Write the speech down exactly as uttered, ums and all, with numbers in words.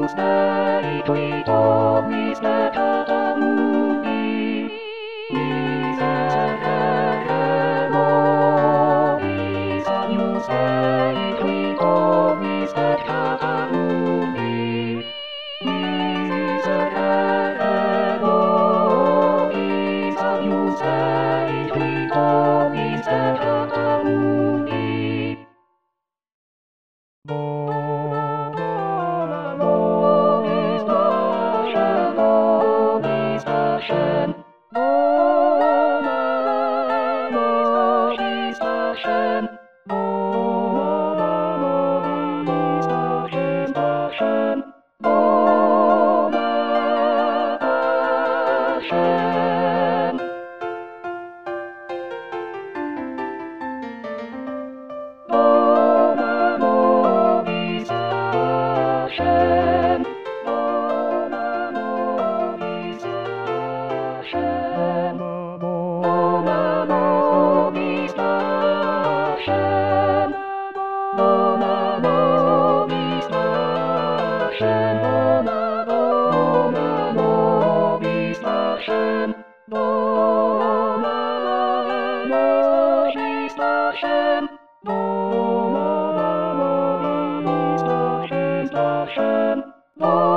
Slightly told me that I would be You slightly told me that I would be You slightly told me that I would be Station.